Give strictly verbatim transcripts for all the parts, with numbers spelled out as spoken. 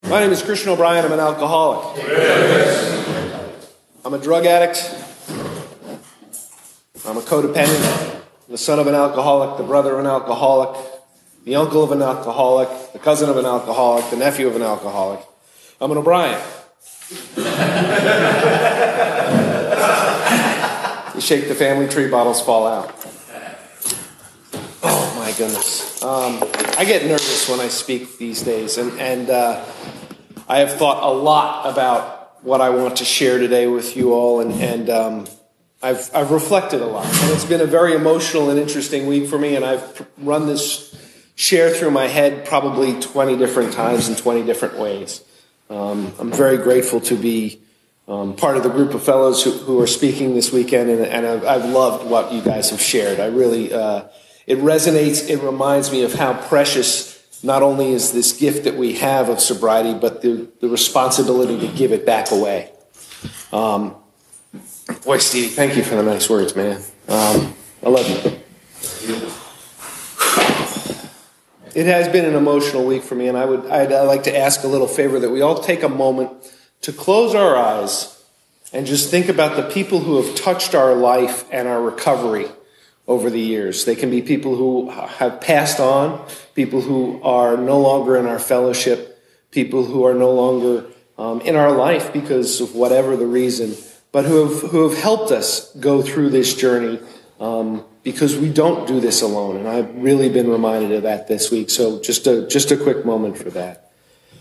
My name is Christian O'Brien. I'm an alcoholic. I'm a drug addict. I'm a codependent. I'm the son of an alcoholic, the brother of an alcoholic, the uncle of an alcoholic, the cousin of an alcoholic, the nephew of an alcoholic. I'm an O'Brien. You shake the family tree, bottles fall out. Oh my goodness. Um, I get nervous when I speak these days, and, and uh, I have thought a lot about what I want to share today with you all, and, and um, I've, I've reflected a lot. And it's been a very emotional and interesting week for me, and I've run this share through my head probably twenty different times in twenty different ways. Um, I'm very grateful to be um, part of the group of fellows who, who are speaking this weekend, and, and I've, I've loved what you guys have shared. I really, uh, it resonates, it reminds me of how precious not only is this gift that we have of sobriety, but the, the responsibility to give it back away. Um, boy, Stevie, thank you for the nice words, man. Um, I love you. It has been an emotional week for me, and I would I'd, I'd like to ask a little favor that we all take a moment to close our eyes and just think about the people who have touched our life and our recovery over the years. They can be people who have passed on, people who are no longer in our fellowship, people who are no longer um, in our life because of whatever the reason, but who have who have helped us go through this journey. Um, because we don't do this alone, and I've really been reminded of that this week. So just a just a quick moment for that.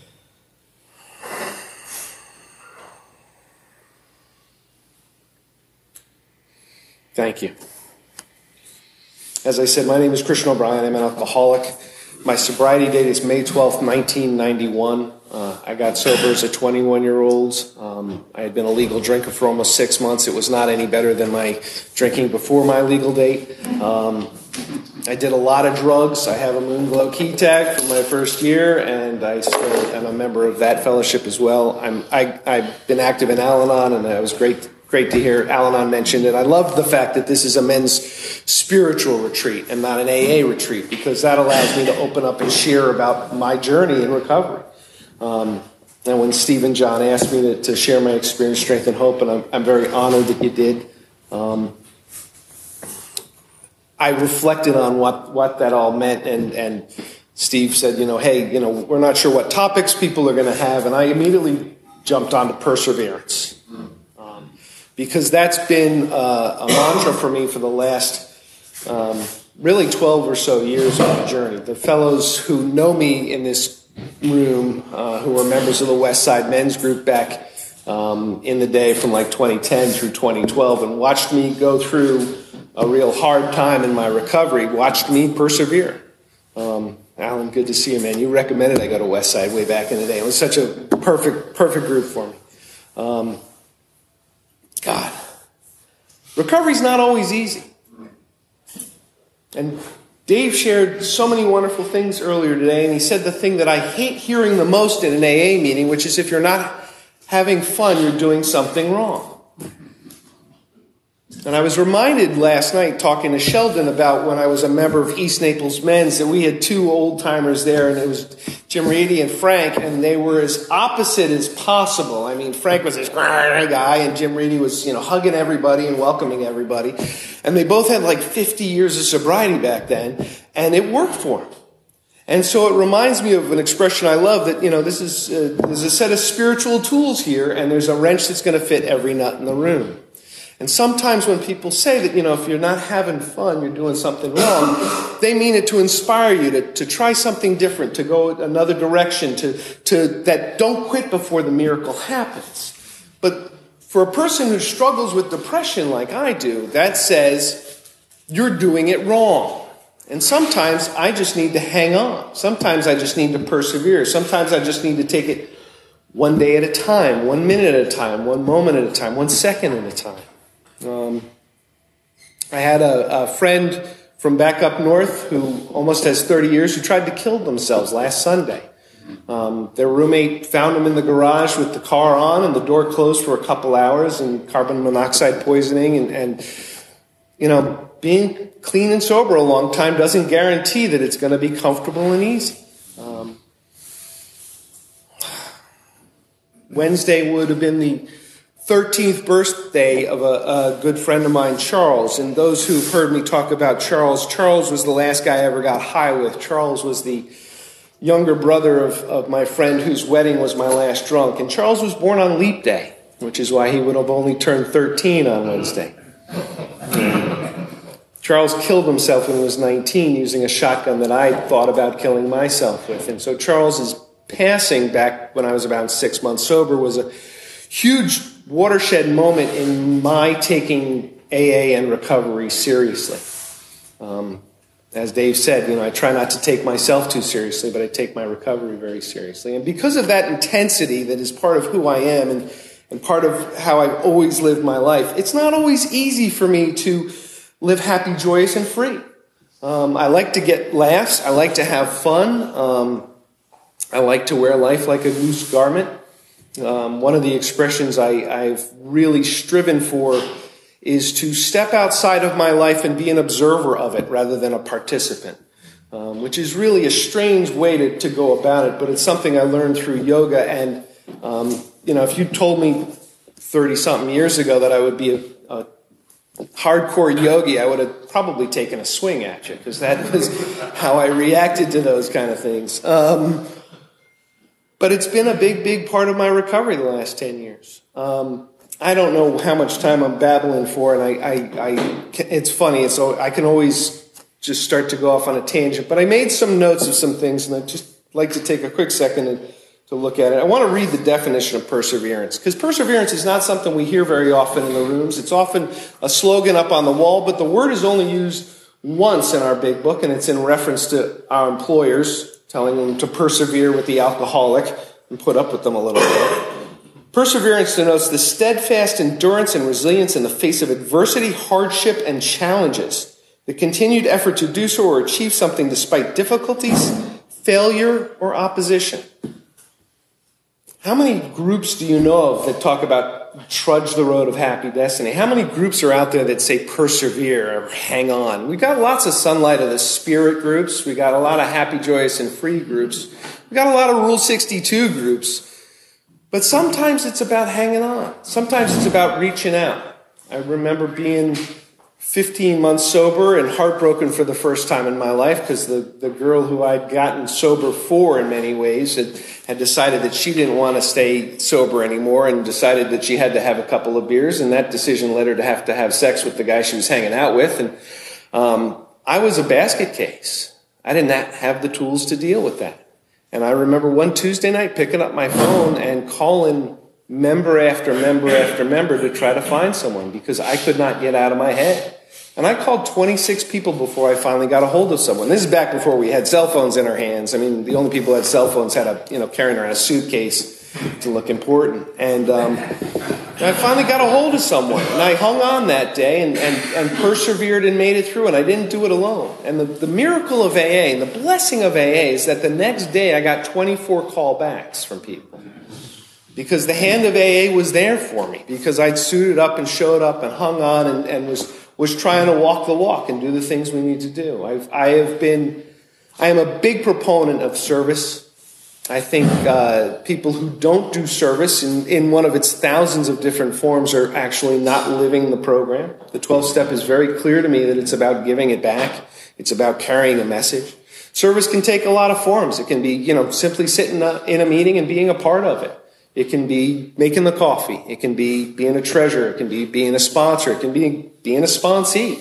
Thank you. As I said, my name is Christian O'Brien. I'm an alcoholic. My sobriety date is May twelfth, nineteen ninety-one. Uh, I got sober as a twenty-one-year-old. Um, I had been a legal drinker for almost six months. It was not any better than my drinking before my legal date. Um, I did a lot of drugs. I have a Moonglow key tag from my first year, and I still am a member of that fellowship as well. I'm, I, I've been active in Al-Anon, and it was great Great to hear Al-Anon mentioned it. I love the fact that this is a men's spiritual retreat and not an A A retreat, because that allows me to open up and share about my journey in recovery. Um, and when Steve and John asked me to, to share my experience, strength, and hope, and I'm, I'm very honored that you did, um, I reflected on what, what that all meant, and, and Steve said, you know, hey, you know, we're not sure what topics people are going to have, and I immediately jumped onto perseverance. Because that's been uh, a mantra for me for the last um, really twelve or so years of my journey. The fellows who know me in this room, uh, who were members of the West Side Men's Group back um, in the day from like twenty ten through twenty twelve, and watched me go through a real hard time in my recovery, watched me persevere. Um, Alan, good to see you, man. You recommended I go to West Side way back in the day. It was such a perfect, perfect group for me. Um, God, recovery's not always easy. And Dave shared so many wonderful things earlier today, and he said the thing that I hate hearing the most in an A A meeting, which is if you're not having fun, you're doing something wrong. And I was reminded last night talking to Sheldon about when I was a member of East Naples Men's that we had two old-timers there, and it was Jim Reedy and Frank, and they were as opposite as possible. I mean, Frank was this guy, and Jim Reedy was, you know, hugging everybody and welcoming everybody. And they both had like fifty years of sobriety back then, and it worked for them. And so it reminds me of an expression I love that, you know, this is uh, there's a set of spiritual tools here, and there's a wrench that's going to fit every nut in the room. And sometimes when people say that, you know, if you're not having fun, you're doing something wrong, they mean it to inspire you to, to try something different, to go another direction, to, to that don't quit before the miracle happens. But for a person who struggles with depression like I do, that says you're doing it wrong. And sometimes I just need to hang on. Sometimes I just need to persevere. Sometimes I just need to take it one day at a time, one minute at a time, one moment at a time, one second at a time. Um, I had a, a friend from back up north who almost has thirty years who tried to kill themselves last Sunday. Um, their roommate found them in the garage with the car on and the door closed for a couple hours, and carbon monoxide poisoning. And, and you know, being clean and sober a long time doesn't guarantee that it's going to be comfortable and easy. Um, Wednesday would have been the thirteenth birthday of a, a good friend of mine, Charles. And those who've heard me talk about Charles, Charles was the last guy I ever got high with. Charles was the younger brother of, of my friend whose wedding was my last drunk. And Charles was born on Leap Day, which is why he would have only turned thirteen on Wednesday. Charles killed himself when he was nineteen using a shotgun that I thought about killing myself with. And so Charles's passing back when I was about six months sober was a huge watershed moment in my taking A A and recovery seriously. Um, as Dave said, you know, I try not to take myself too seriously, but I take my recovery very seriously. And because of that intensity that is part of who I am and, and part of how I've always lived my life, it's not always easy for me to live happy, joyous, and free. Um, I like to get laughs. I like to have fun. Um, I like to wear life like a loose garment. Um, one of the expressions I, I've really striven for is to step outside of my life and be an observer of it rather than a participant, um, which is really a strange way to, to go about it, but it's something I learned through yoga. And, um, you know, if you told me thirty-something years ago that I would be a, a hardcore yogi, I would have probably taken a swing at you, because that was how I reacted to those kind of things. Um, but it's been a big, big part of my recovery the last ten years. Um, I don't know how much time I'm babbling for, and I, I, I it's funny. It's I can always just start to go off on a tangent, but I made some notes of some things, and I'd just like to take a quick second to, to look at it. I want to read the definition of perseverance, because perseverance is not something we hear very often in the rooms. It's often a slogan up on the wall, but the word is only used once in our big book, and it's in reference to our employers telling them to persevere with the alcoholic and put up with them a little bit. Perseverance denotes the steadfast endurance and resilience in the face of adversity, hardship, and challenges. The continued effort to do so or achieve something despite difficulties, failure, or opposition. How many groups do you know of that talk about trudge the road of happy destiny? How many groups are out there that say persevere or hang on? We got lots of Sunlight of the Spirit groups. We got a lot of happy, joyous, and free groups. We got a lot of Rule sixty-two groups. But sometimes it's about hanging on. Sometimes it's about reaching out. I remember being fifteen months sober and heartbroken for the first time in my life because the, the girl who I'd gotten sober for in many ways had, had decided that she didn't want to stay sober anymore and decided that she had to have a couple of beers, and that decision led her to have to have sex with the guy she was hanging out with. And um, I was a basket case. I did not have the tools to deal with that. And I remember one Tuesday night picking up my phone and calling member after member after member to try to find someone because I could not get out of my head. And I called twenty-six people before I finally got a hold of someone. This is back before we had cell phones in our hands. I mean, the only people who had cell phones had a, you know, carrying around a suitcase to look important. And um, I finally got a hold of someone. And I hung on that day and, and, and persevered and made it through. And I didn't do it alone. And the, the miracle of A A and the blessing of A A is that the next day I got twenty-four callbacks from people. Because the hand of A A was there for me. Because I'd suited up and showed up and hung on and, and was, was trying to walk the walk and do the things we need to do. I've, I have been, I am a big proponent of service. I think uh, people who don't do service in, in one of its thousands of different forms are actually not living the program. The twelve-step is very clear to me that it's about giving it back. It's about carrying a message. Service can take a lot of forms. It can be, you know, simply sitting in a meeting and being a part of it. It can be making the coffee. It can be being a treasurer. It can be being a sponsor. It can be being a sponsee.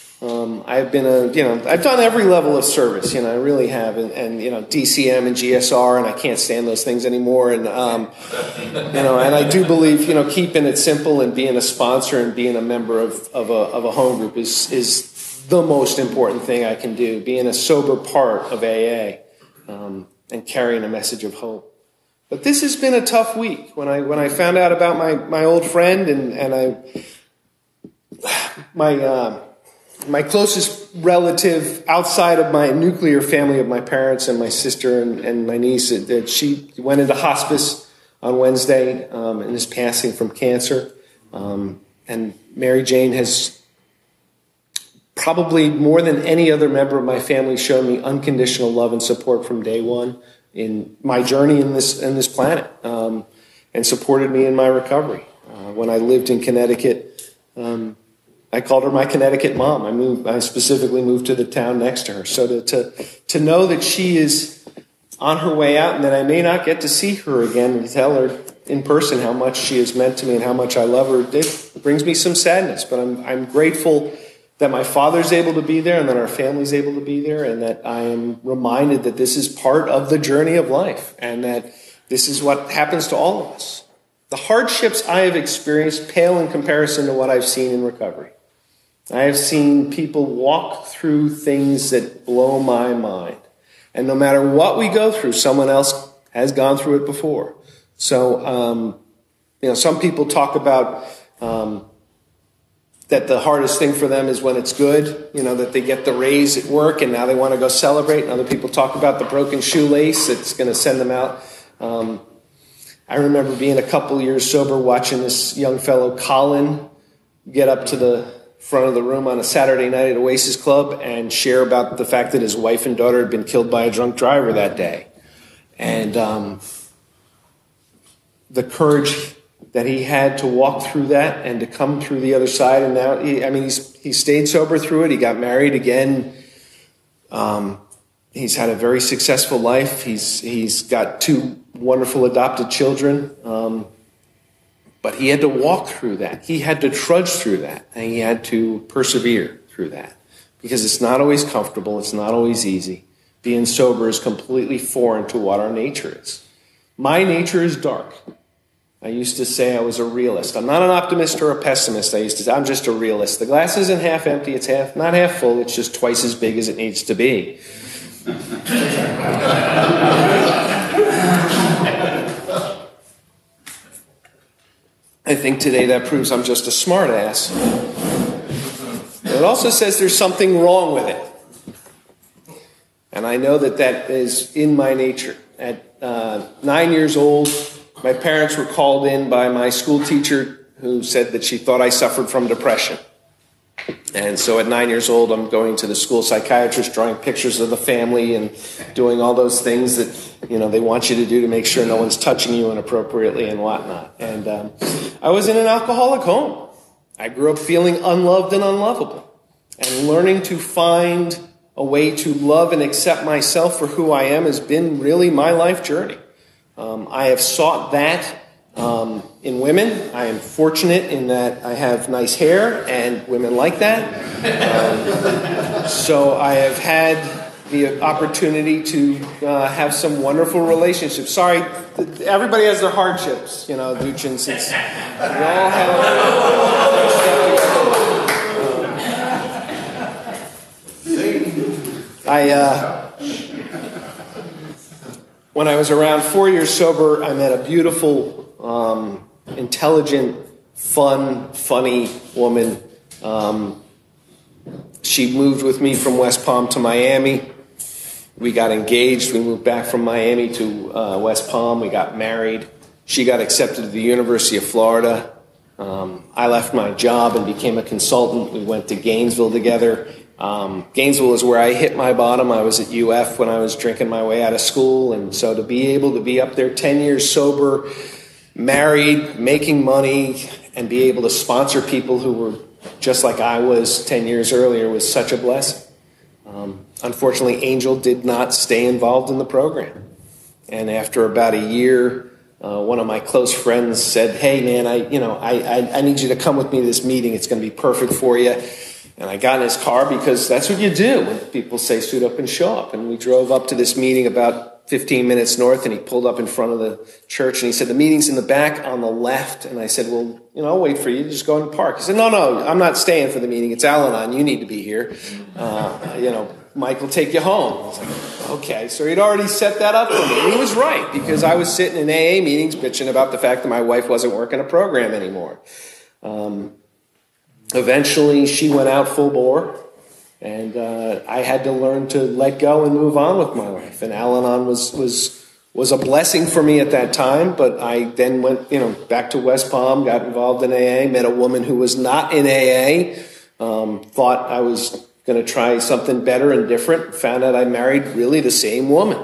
Um, I've been a, you know, I've done every level of service, you know, I really have, and, and you know, D C M and G S R, and I can't stand those things anymore, and, um, you know, and I do believe, you know, keeping it simple and being a sponsor and being a member of, of a, of a home group is, is the most important thing I can do, being a sober part of A A, um, and carrying a message of hope. But this has been a tough week. When I, when I found out about my, my old friend and, and I, my, uh, My closest relative outside of my nuclear family of my parents and my sister and, and my niece, that she went into hospice on Wednesday um, and is passing from cancer. Um, and Mary Jane has probably more than any other member of my family shown me unconditional love and support from day one in my journey in this in this planet. Um, and supported me in my recovery. Uh, when I lived in Connecticut, um, I called her my Connecticut mom. I moved. I specifically moved to the town next to her. So to, to, to know that she is on her way out and that I may not get to see her again and tell her in person how much she has meant to me and how much I love her, it brings me some sadness. But I'm, I'm grateful that my father's able to be there and that our family's able to be there, and that I am reminded that this is part of the journey of life and that this is what happens to all of us. The hardships I have experienced pale in comparison to what I've seen in recovery. I have seen people walk through things that blow my mind. And no matter what we go through, someone else has gone through it before. So, um, you know, some people talk about um, that the hardest thing for them is when it's good, you know, that they get the raise at work and now they want to go celebrate. And other people talk about the broken shoelace that's going to send them out. Um, I remember being a couple years sober, watching this young fellow, Colin, get up to the front of the room on a Saturday night at Oasis Club and share about the fact that his wife and daughter had been killed by a drunk driver that day. And um, the courage that he had to walk through that and to come through the other side. And now, he, I mean, he's he stayed sober through it. He got married again. Um, he's had a very successful life. He's he's got two wonderful adopted children. Um, but he had to walk through that. He had to trudge through that. And he had to persevere through that. Because it's not always comfortable. It's not always easy. Being sober is completely foreign to what our nature is. My nature is dark. I used to say I was a realist. I'm not an optimist or a pessimist. I used to say I'm just a realist. The glass isn't half empty. It's half, not half full. It's just twice as big as it needs to be. I think today that proves I'm just a smart ass. It also says there's something wrong with it. And I know that that is in my nature. At uh, nine years old, my parents were called in by my school teacher who said that she thought I suffered from depression. And so at nine years old, I'm going to the school psychiatrist, drawing pictures of the family and doing all those things that, you know, they want you to do to make sure no one's touching you inappropriately and whatnot. And um, I was in an alcoholic home. I grew up feeling unloved and unlovable and learning to find a way to love and accept myself for who I am has been really my life journey. Um, I have sought that um, in women. I am fortunate in that I have nice hair and women like that. Um, so I have had the opportunity to uh, have some wonderful relationships. Sorry, everybody has their hardships, you know, Duchins. It's, we all have stuff. I, uh, when I was around four years sober, I met a beautiful, um, intelligent, fun, funny woman. Um, she moved with me from West Palm to Miami. We got engaged. We moved back from Miami to uh, West Palm. We got married. She got accepted to the University of Florida. Um, I left my job and became a consultant. We went to Gainesville together. Um, Gainesville is where I hit my bottom. I was at U F when I was drinking my way out of school. And so to be able to be up there ten years sober, married, making money, and be able to sponsor people who were just like I was ten years earlier was such a blessing. Um, unfortunately, Angel did not stay involved in the program. And after about a year, uh, one of my close friends said, hey, man, I, you know, I, I, I need you to come with me to this meeting. It's going to be perfect for you. And I got in his car because that's what you do when people say suit up and show up. And we drove up to this meeting about fifteen minutes north, and he pulled up in front of the church, and he said, the meeting's in the back on the left. And I said, well, you know, I'll wait for you. Just go and park. He said, no, no, I'm not staying for the meeting. It's Al-Anon. You need to be here. Uh, you know, Mike will take you home. I was like, okay. So he'd already set that up for me. And he was right, because I was sitting in A A meetings bitching about the fact that my wife wasn't working a program anymore. Um, eventually, she went out full bore. And uh, I had to learn to let go and move on with my life. And Al-Anon was was was a blessing for me at that time. But I then went, you know, back to West Palm, got involved in A A, met a woman who was not in A A, um, thought I was going to try something better and different. Found out I married really the same woman.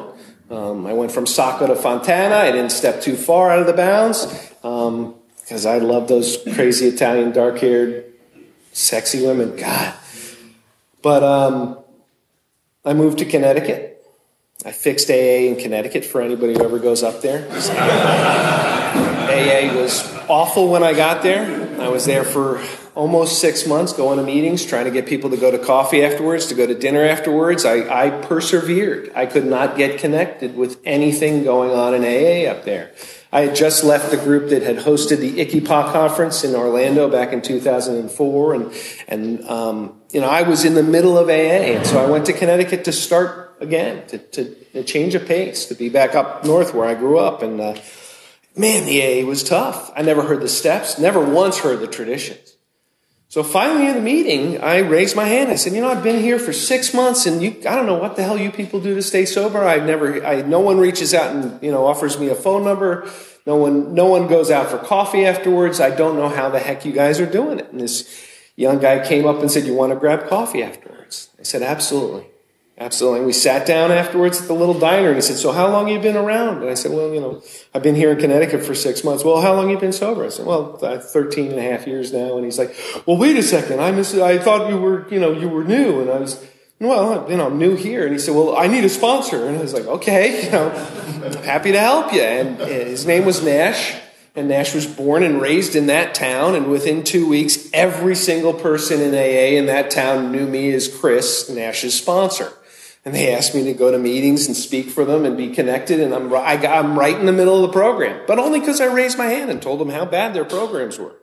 Um, I went from Sacco to Fontana. I didn't step too far out of the bounds because um, I love those crazy Italian dark-haired, sexy women. God. But um, I moved to Connecticut. I fixed A A in Connecticut for anybody who ever goes up there. A A was awful when I got there. I was there for almost six months going to meetings, trying to get people to go to coffee afterwards, to go to dinner afterwards. I, I persevered. I could not get connected with anything going on in A A up there. I had just left the group that had hosted the ICIPA conference in Orlando back in two thousand four, and and um, you know I was in the middle of A A, and so I went to Connecticut to start again, to, to, to change a pace, to be back up north where I grew up, and uh, man, the A A was tough. I never heard the steps, never once heard the traditions. So finally in the meeting, I raised my hand. I said, you know, I've been here for six months and you, I don't know what the hell you people do to stay sober. I never, I, no one reaches out and, you know, offers me a phone number. No one, no one goes out for coffee afterwards. I don't know how the heck you guys are doing it. And this young guy came up and said, you want to grab coffee afterwards? I said, absolutely. Absolutely. And we sat down afterwards at the little diner and he said, so how long have you been around? And I said, well, you know, I've been here in Connecticut for six months. Well, how long have you been sober? I said, well, thirteen and a half years now. And he's like, well, wait a second. I miss, I thought you were, you know, you were new. And I was, well, you know, I'm new here. And he said, well, I need a sponsor. And I was like, okay, you know, I'm happy to help you. And his name was Nash. And Nash was born and raised in that town. And within two weeks, every single person in A A in that town knew me as Chris, Nash's sponsor. And they asked me to go to meetings and speak for them and be connected. And I'm, I got, I'm right in the middle of the program. But only because I raised my hand and told them how bad their programs were.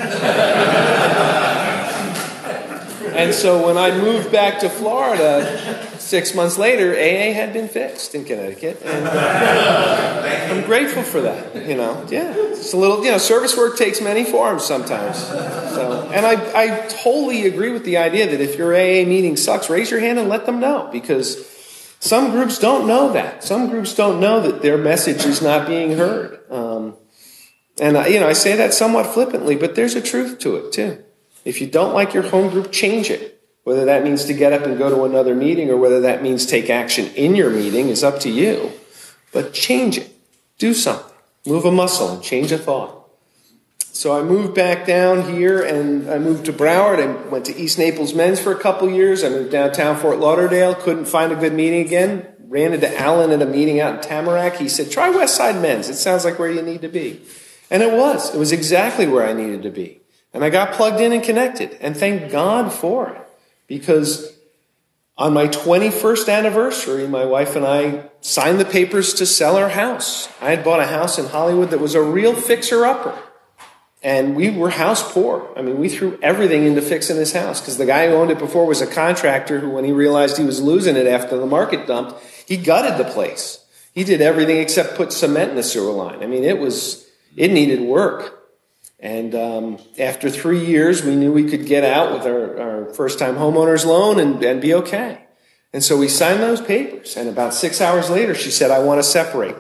And so when I moved back to Florida, six months later, A A had been fixed in Connecticut. And uh, I'm grateful for that, you know. Yeah, it's a little, you know, service work takes many forms sometimes. So, and I, I totally agree with the idea that if your A A meeting sucks, raise your hand and let them know. Because some groups don't know that. Some groups don't know that their message is not being heard. Um, and, I, you know, I say that somewhat flippantly, but there's a truth to it, too. If you don't like your home group, change it. Whether that means to get up and go to another meeting or whether that means take action in your meeting is up to you. But change it. Do something. Move a muscle and change a thought. So I moved back down here and I moved to Broward. I went to East Naples Men's for a couple years. I moved downtown Fort Lauderdale. Couldn't find a good meeting again. Ran into Alan at a meeting out in Tamarack. He said, try Westside Men's. It sounds like where you need to be. And it was. It was exactly where I needed to be. And I got plugged in and connected. And thank God for it. Because on my twenty-first anniversary, my wife and I signed the papers to sell our house. I had bought a house in Hollywood that was a real fixer-upper. And we were house poor. I mean, we threw everything into fixing this house. Because the guy who owned it before was a contractor who, when he realized he was losing it after the market dumped, he gutted the place. He did everything except put cement in the sewer line. I mean, it was, it needed work. And um, after three years, we knew we could get out with our, our first-time homeowner's loan and, and be okay. And so we signed those papers. And about six hours later, she said, I want to separate.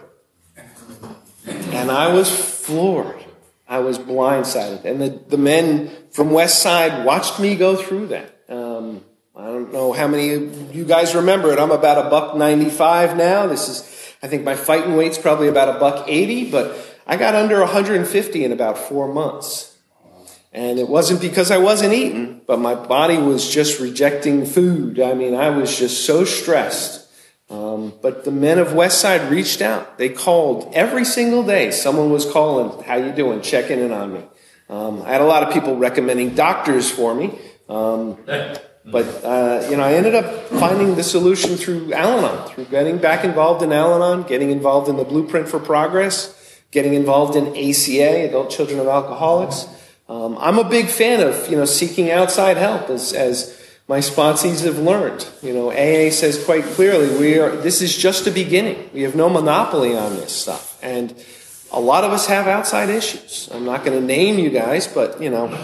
And I was floored. I was blindsided. And the, the men from West Side watched me go through that. Um, I don't know how many of you guys remember it. I'm about a buck ninety-five now. This is, I think my fighting weight's probably about a buck eighty, but I got under one hundred fifty in about four months. And it wasn't because I wasn't eating, but my body was just rejecting food. I mean, I was just so stressed. Um, but the men of Westside reached out. They called every single day. Someone was calling, how you doing? Checking in on me. Um, I had a lot of people recommending doctors for me. Um, but, uh, you know, I ended up finding the solution through Al-Anon, through getting back involved in Al-Anon, getting involved in the Blueprint for Progress, getting involved in A C A, Adult Children of Alcoholics. Um, I'm a big fan of, you know, seeking outside help, as, as my sponsees have learned. You know, A A says quite clearly, we are, this is just a beginning. We have no monopoly on this stuff. And a lot of us have outside issues. I'm not going to name you guys, but, you know,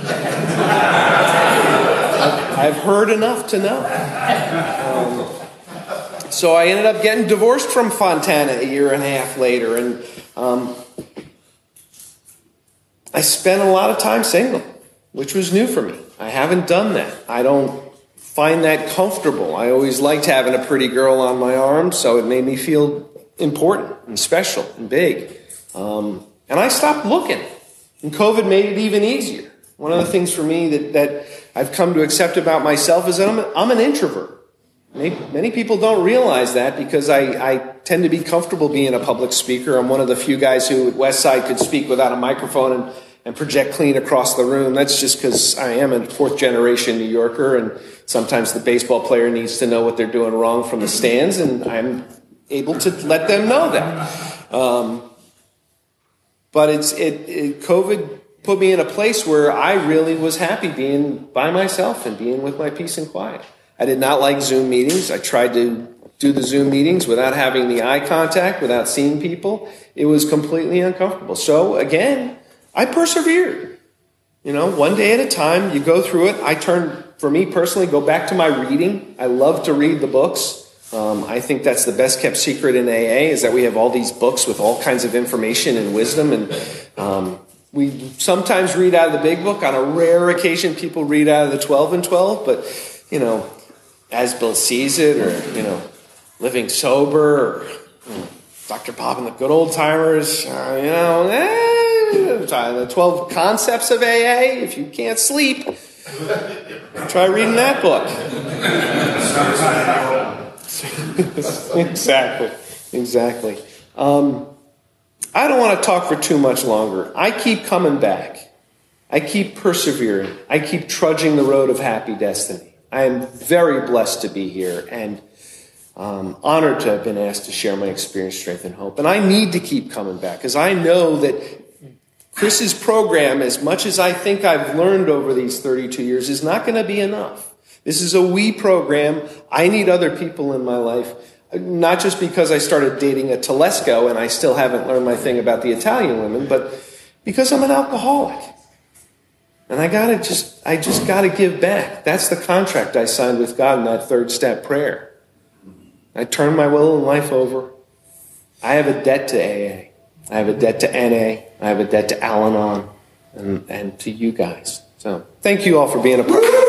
I've, I've heard enough to know. Um, so I ended up getting divorced from Fontana a year and a half later, and um, I spent a lot of time single, which was new for me. I haven't done that. I don't find that comfortable. I always liked having a pretty girl on my arm, so it made me feel important and special and big. Um, and I stopped looking. And COVID made it even easier. One of the things for me that, that I've come to accept about myself is that I'm, a, I'm an introvert. Many, many people don't realize that because I, I tend to be comfortable being a public speaker. I'm one of the few guys who at Westside could speak without a microphone and, and project clean across the room. That's just because I am a fourth generation New Yorker, and sometimes the baseball player needs to know what they're doing wrong from the stands, and I'm able to let them know that. Um, but it's it, it COVID put me in a place where I really was happy being by myself and being with my peace and quiet. I did not like Zoom meetings. I tried to do the Zoom meetings without having the eye contact, without seeing people. It was completely uncomfortable. So again, I persevered. You know, one day at a time, you go through it. I turn, for me personally, go back to my reading. I love to read the books. Um, I think that's the best kept secret in A A, is that we have all these books with all kinds of information and wisdom. And um, we sometimes read out of the big book. On a rare occasion, people read out of the twelve and twelve. But, you know, As Bill Sees It, or, you know, Living Sober, or you know, Doctor Bob and the Good Old Timers, uh, you know, eh, the twelve Concepts of A A. If you can't sleep, try reading that book. exactly, exactly. Um, I don't want to talk for too much longer. I keep coming back. I keep persevering. I keep trudging the road of happy destiny. I am very blessed to be here and um, honored to have been asked to share my experience, strength, and hope. And I need to keep coming back because I know that Chris's program, as much as I think I've learned over these thirty-two years, is not going to be enough. This is a we program. I need other people in my life, not just because I started dating a Telesco and I still haven't learned my thing about the Italian women, but because I'm an alcoholic. And I gotta just, I just gotta give back. That's the contract I signed with God in that third step prayer. I turn my will and life over. I have a debt to A A. I have a debt to N A. I have a debt to Al-Anon and, and to you guys. So thank you all for being a part of it.